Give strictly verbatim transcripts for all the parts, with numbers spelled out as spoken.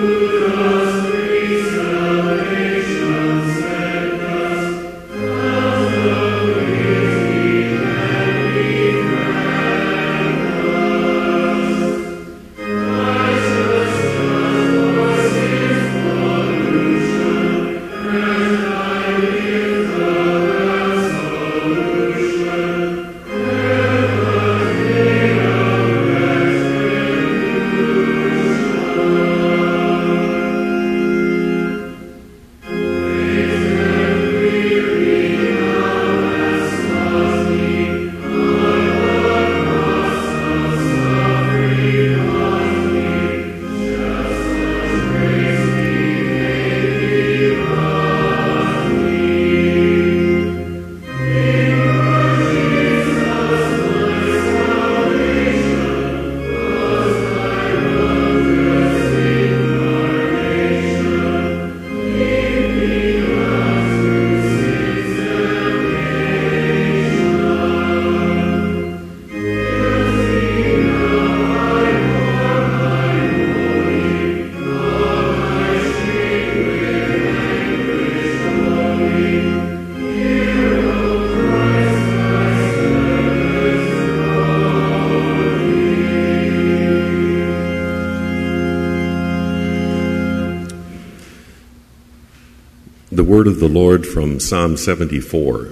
The word of the Lord from Psalm seventy-four.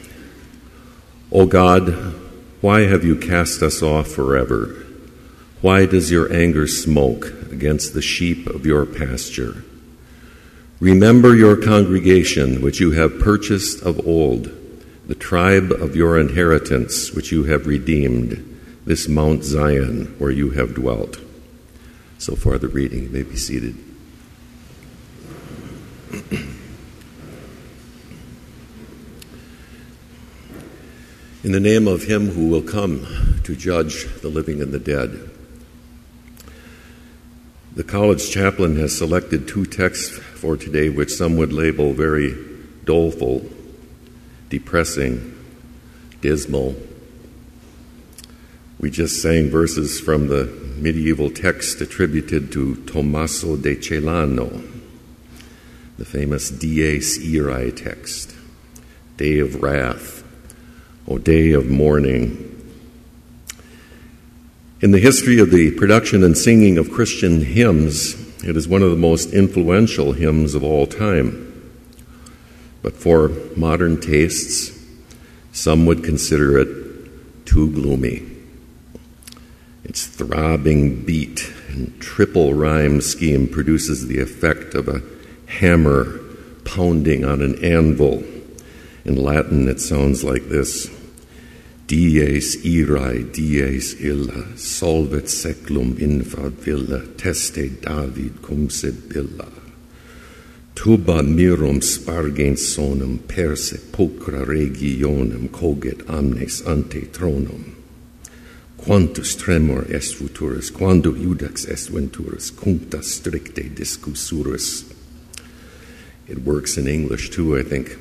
O God, why have you cast us off forever? Why does your anger smoke against the sheep of your pasture? Remember your congregation, which you have purchased of old, the tribe of your inheritance, which you have redeemed, this Mount Zion, where you have dwelt. So far the reading. You may be seated. In the name of him who will come to judge the living and the dead. The college chaplain has selected two texts for today which some would label very doleful, depressing, dismal. We just sang verses from the medieval text attributed to Tommaso de Celano, the famous Dies Irae text, Day of Wrath, O Day of Mourning. In the history of the production and singing of Christian hymns, it is one of the most influential hymns of all time. But for modern tastes, some would consider it too gloomy. Its throbbing beat and triple rhyme scheme produces the effect of a hammer pounding on an anvil. In Latin, it sounds like this: Dies irae, dies illa, solvet seclum infad villa, teste David cum sibilla. Tuba mirum spargens sonum, per sepulchra regionum cogit amnes ante tronum. Quantus tremor est futurus, quando iudex est venturus, cuncta stricte discussurus. It works in English too, I think,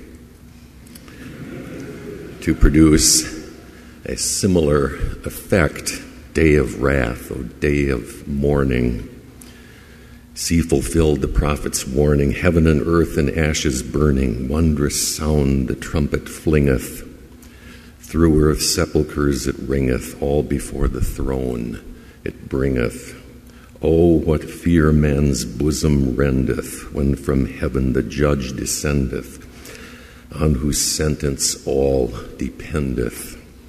to produce a similar effect. Day of wrath, O day of mourning. See fulfilled the prophet's warning, heaven and earth in ashes burning, wondrous sound the trumpet flingeth, through earth's sepulchres it ringeth, all before the throne it bringeth. Oh, what fear man's bosom rendeth, when from heaven the judge descendeth, on whose sentence all dependeth.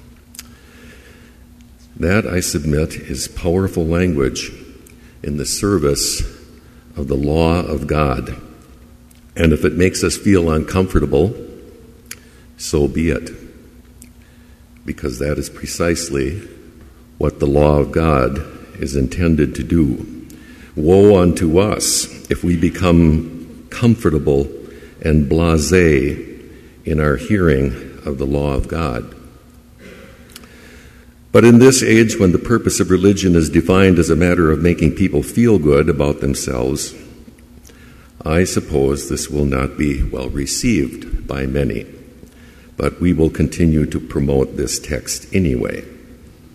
That, I submit, is powerful language in the service of the law of God. And if it makes us feel uncomfortable, so be it. Because that is precisely what the law of God is intended to do. Woe unto us if we become comfortable and blasé in our hearing of the law of God. But in this age, when the purpose of religion is defined as a matter of making people feel good about themselves, I suppose this will not be well received by many. But we will continue to promote this text anyway.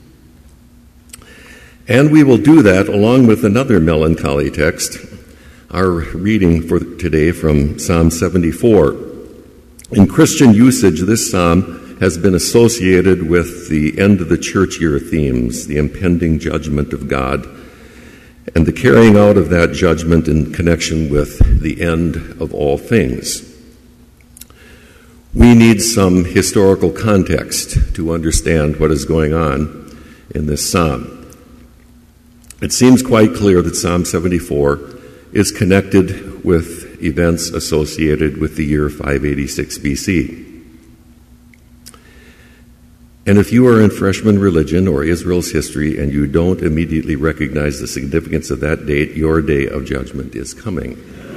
And we will do that along with another melancholy text our reading for today from Psalm seventy-four. In Christian usage, this psalm has been associated with the end of the church year themes, the impending judgment of God, and the carrying out of that judgment in connection with the end of all things. We need some historical context to understand what is going on in this psalm. It seems quite clear that Psalm seventy-four is connected with events associated with the year five eighty-six B C. And if you are in freshman religion or Israel's history and you don't immediately recognize the significance of that date, your day of judgment is coming.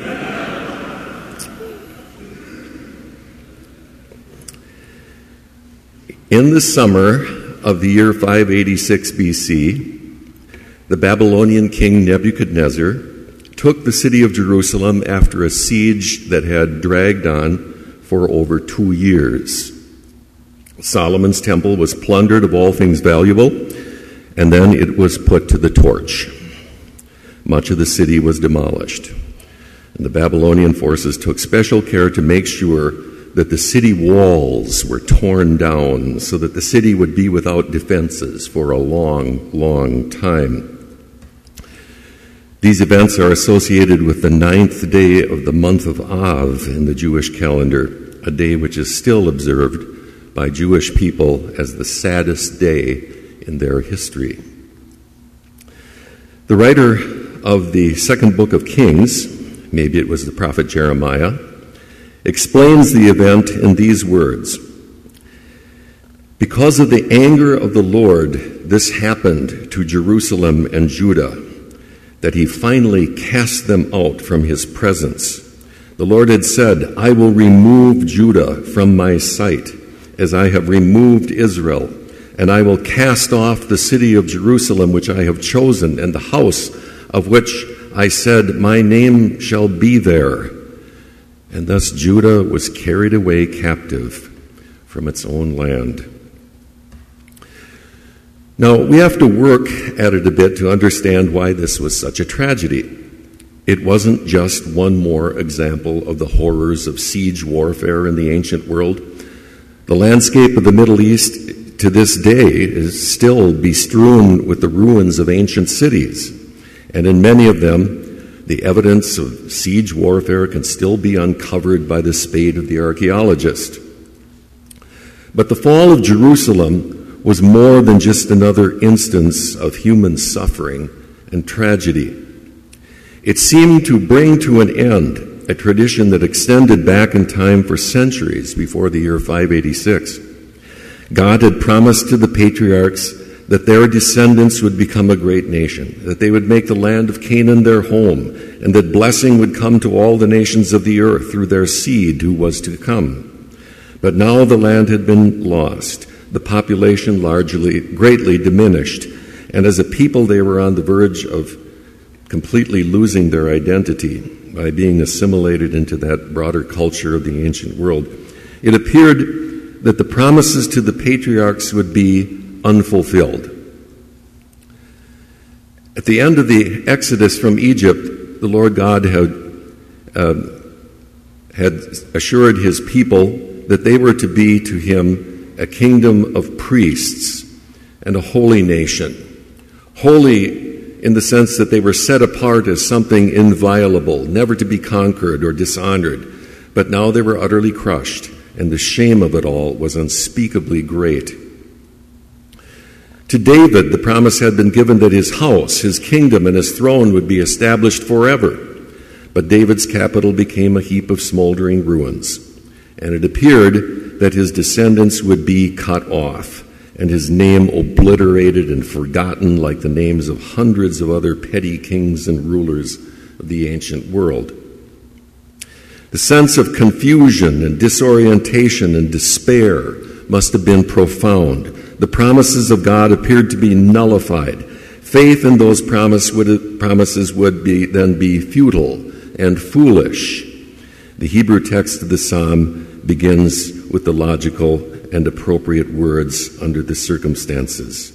In the summer of the year five eighty-six B C, the Babylonian king Nebuchadnezzar took the city of Jerusalem after a siege that had dragged on for over two years. Solomon's temple was plundered of all things valuable, and then it was put to the torch. Much of the city was demolished, and the Babylonian forces took special care to make sure that the city walls were torn down so that the city would be without defenses for a long, long time. These events are associated with the ninth day of the month of Av in the Jewish calendar, a day which is still observed by Jewish people as the saddest day in their history. The writer of the second book of Kings, maybe it was the prophet Jeremiah, explains the event in these words: "Because of the anger of the Lord, this happened to Jerusalem and Judah, that he finally cast them out from his presence. The Lord had said, 'I will remove Judah from my sight, as I have removed Israel, and I will cast off the city of Jerusalem which I have chosen, and the house of which I said, my name shall be there.' And thus Judah was carried away captive from its own land." Now, we have to work at it a bit to understand why this was such a tragedy. It wasn't just one more example of the horrors of siege warfare in the ancient world. The landscape of the Middle East to this day is still bestrewn with the ruins of ancient cities, and in many of them, the evidence of siege warfare can still be uncovered by the spade of the archaeologist. But the fall of Jerusalem was more than just another instance of human suffering and tragedy. It seemed to bring to an end a tradition that extended back in time for centuries before the year five eighty-six. God had promised to the patriarchs that their descendants would become a great nation, that they would make the land of Canaan their home, and that blessing would come to all the nations of the earth through their seed who was to come. But now the land had been lost, the population largely, greatly diminished, and as a people they were on the verge of completely losing their identity by being assimilated into that broader culture of the ancient world. It appeared that the promises to the patriarchs would be unfulfilled. At the end of the Exodus from Egypt, the Lord God had, uh, had assured his people that they were to be to him a kingdom of priests and a holy nation. Holy in the sense that they were set apart as something inviolable, never to be conquered or dishonored. But now they were utterly crushed, and the shame of it all was unspeakably great. To David, the promise had been given that his house, his kingdom, and his throne would be established forever. But David's capital became a heap of smoldering ruins, and it appeared that his descendants would be cut off, and his name obliterated and forgotten like the names of hundreds of other petty kings and rulers of the ancient world. The sense of confusion and disorientation and despair must have been profound. The promises of God appeared to be nullified. Faith in those promise would, promises would be, then be futile and foolish. The Hebrew text of the psalm begins with the logical and appropriate words under the circumstances.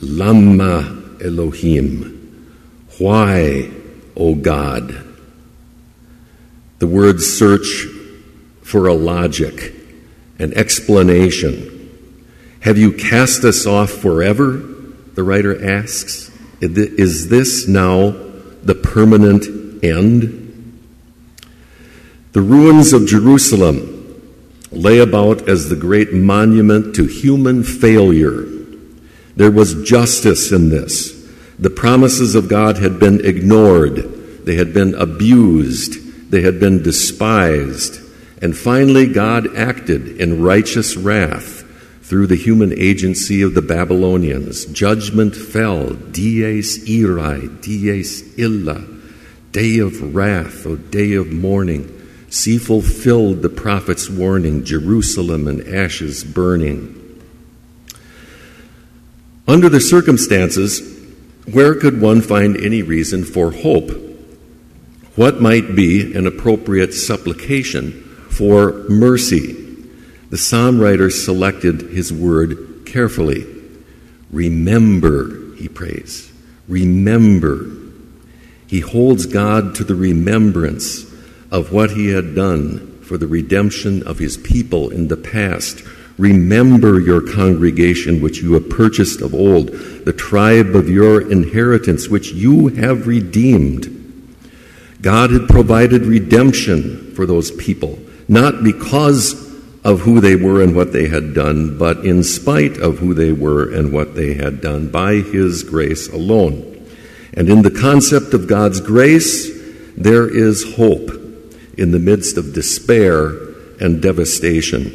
Lama Elohim. Why, O God? words search for a logic, an explanation. Have you cast us off forever? The writer asks. Is this now the permanent end? The ruins of Jerusalem lay about as the great monument to human failure. There was justice in this. The promises of God had been ignored. They had been abused. They had been despised. And finally, God acted in righteous wrath through the human agency of the Babylonians. Judgment fell. Dies irae, dies illa. Day of wrath, O day of mourning. See fulfilled the prophet's warning, Jerusalem in ashes burning. Under the circumstances, where could one find any reason for hope? What might be an appropriate supplication for mercy? The psalm writer selected his word carefully. Remember, he prays. Remember. He holds God to the remembrance of what he had done for the redemption of his people in the past. Remember your congregation which you have purchased of old, the tribe of your inheritance which you have redeemed. God had provided redemption for those people, not because of who they were and what they had done, but in spite of who they were and what they had done, by his grace alone. And in the concept of God's grace, there is hope in the midst of despair and devastation.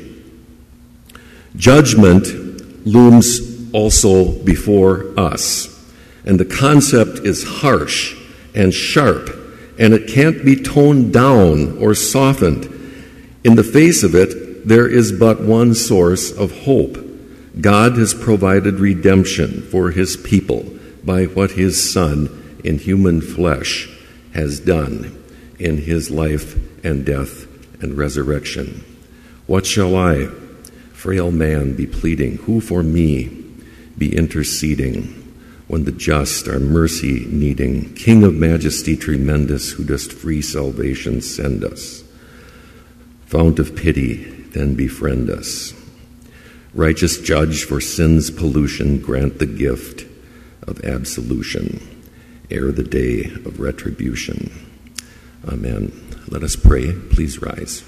Judgment looms also before us, and the concept is harsh and sharp, and it can't be toned down or softened. In the face of it, there is but one source of hope. God has provided redemption for his people by what his Son in human flesh has done in his life and death and resurrection. What shall I, frail man, be pleading? Who for me be interceding when the just are mercy needing? King of majesty tremendous, who dost free salvation send us. Fount of pity, then befriend us. Righteous judge, for sin's pollution, grant the gift of absolution ere the day of retribution. Amen. Let us pray. Please rise.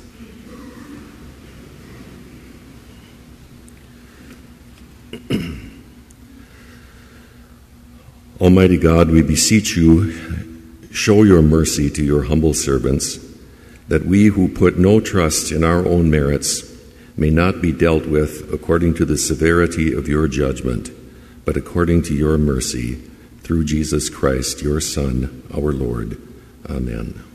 Almighty God, we beseech you, show your mercy to your humble servants, that we who put no trust in our own merits may not be dealt with according to the severity of your judgment, but according to your mercy, through Jesus Christ, your Son, our Lord. Amen.